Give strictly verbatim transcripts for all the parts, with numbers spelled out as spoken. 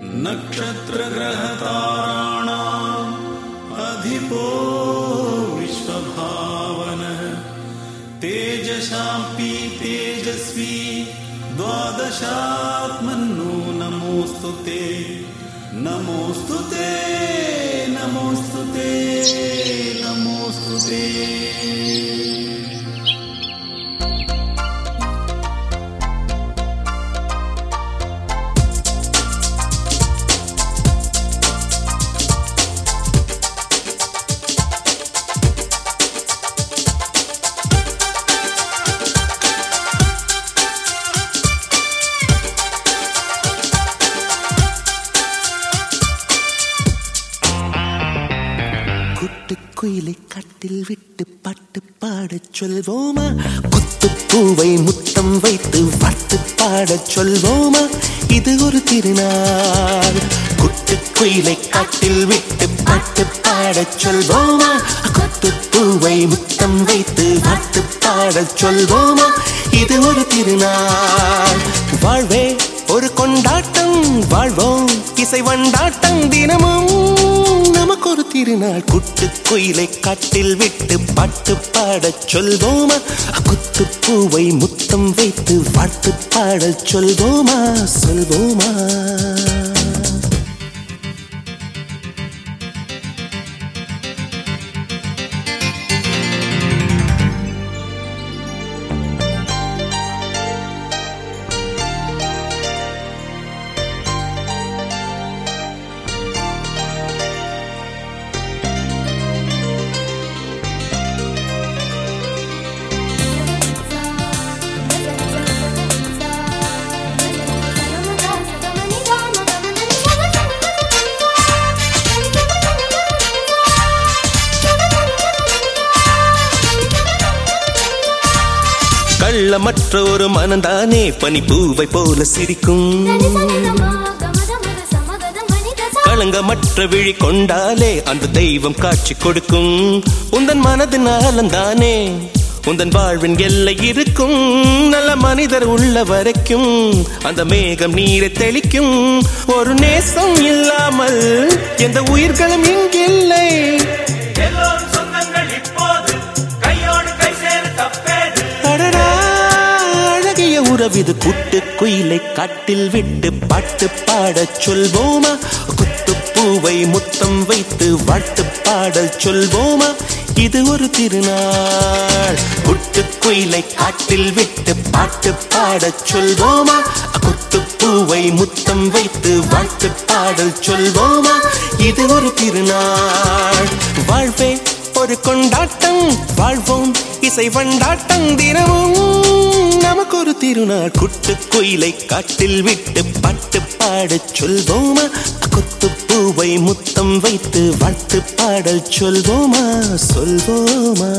नक्षत्रग्रहताराणाम् अधिपो विश्वभावनः तेजसांपि तेजस्वी द्वादशात्मन्नो नमोऽस्तु ते नमोऽस्तु ते नमोऽस्तु ते नमोऽस्तु ते। குயிலை கட்டில் விட்டு பாட்டு பாடச் சொல்வோமா? குத்துப்பூவை முத்தம் வைத்து வாட்டு பாடச் சொல்வோமா? இது ஒரு திருநாள். குட்டு குயிலை கட்டில் விட்டு பாட்டு பாடச் சொல்வோமா? குத்துப்பூவை முத்தம் வைத்து வாட்டு பாடச் சொல்வோமா? இது ஒரு திருநாள். வாழ்வே ஒரு கொண்டாட்டம், வாழ்வோம் இசை வண்டாட்டம், தினமும் நமக்கு ஒரு திருநாள். குட்டு குயிலை காட்டில் விட்டு பாட்டு பாடச் சொல்வோமா? குத்து பூவை முத்தம் வைத்து வாட்டு பாடச் சொல்வோமா? சொல்வோமா? கள்ளமற்ற ஒரு மனந்தானே பனிப்பூவை போல சிரிக்கும். களங்கமற்ற விழி கொண்டாலே அந்த தெய்வம் காட்சி கொடுக்கும். உந்தன் மனது நலந்தானே உந்தன் வாழ்வின் எல்லை இருக்கும். நல்ல மனிதர் உள்ள வரைக்கும் அந்த மேகம் நீரை தெளிக்கும். ஒரு நேசம் இல்லாமல் எந்த உயிர்களும் இங்கில்லை. உறவிது குட்டு குயிலை காட்டில் விட்டு பாட்டு பாடச் சொல்வோமா? குத்து பூவை முத்தம் வைத்து வாட்டு பாடல் சொல்வோமா? இது ஒரு திருநாள். குட்டு குயிலை காட்டில் விட்டு பாட்டு பாடச் சொல்வோமா? குத்து பூவை முத்தம் வைத்து வாட்டு பாடல் சொல்வோமா? இது ஒரு திருநாள். வாழ்வே ஒரு கொண்டாட்டம், வாழ்வோம் இசை வண்டாட்டம், தினமும் நமக்கு ஒரு திருநாள். குட்டு குயிலை காட்டில் விட்டு பாட்டு பாடச் சொல்வோமா? குத்து பூவை முத்தம் வைத்து வாட்டு பாடல் சொல்வோமா? சொல்வோமா?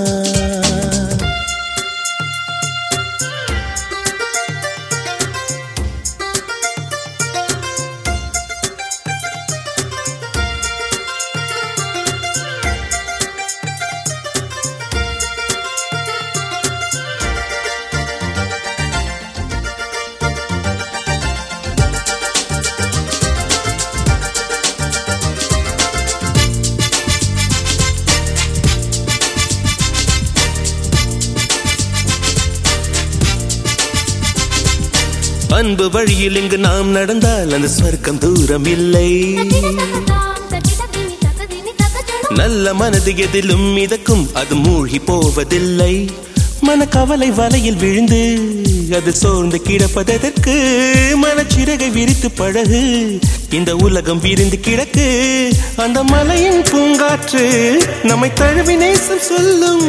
அன்பு வழியில் இங்கு நாம் நடந்தால் அந்த ஸ்வர்க்கம் தூரம் இல்லை. நல்ல மனது எதிலும் மிதக்கும், அது மூழ்கி போவதில்லை. மனக்கவலை வலையில் விழுந்து அது சோர்ந்து கிடப்பதற்கு மனச்சிறகை விரித்து பழகு. இந்த உலகம் விரிந்து கிடக்கு, அந்த மலையின் பூங்காற்று நம்மை தழுவி நேசம் சொல்லும்.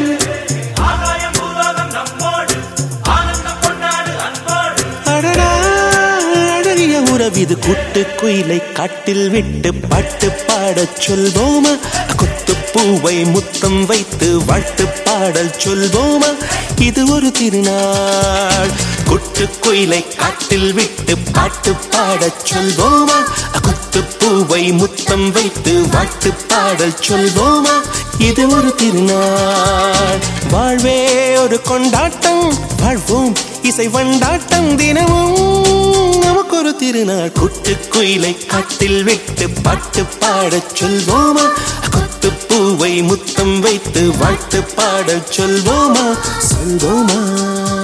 உறவிது குட்டு குயிலை காட்டில் விட்டு பாட்டு பாடச் சொல்வோமா? குத்து பூவை முத்தம் வைத்து வாட்டு பாடல் சொல்வோமா? இது ஒரு திருநாள். குட்டு குயிலை காட்டில் விட்டு பாட்டு பாடச் சொல்வோமா? குத்து பூவை முத்தம் வைத்து வாட்டு பாடல் சொல்வோமா? இது ஒரு திருநாள். வாழ்வே ஒரு கொண்டாட்டம், வாழ்வோம் இசை வண்டாட்டம், தினமும் நமக்கு ஒரு திருநாள். கூட்டு குயிலை காட்டில் விட்டு பாட்டு பாடச் சொல்வோமா? கொத்து பூவை முத்தம் வைத்து வாழ்த்து பாடச் சொல்வோமா? சொல்வோமா?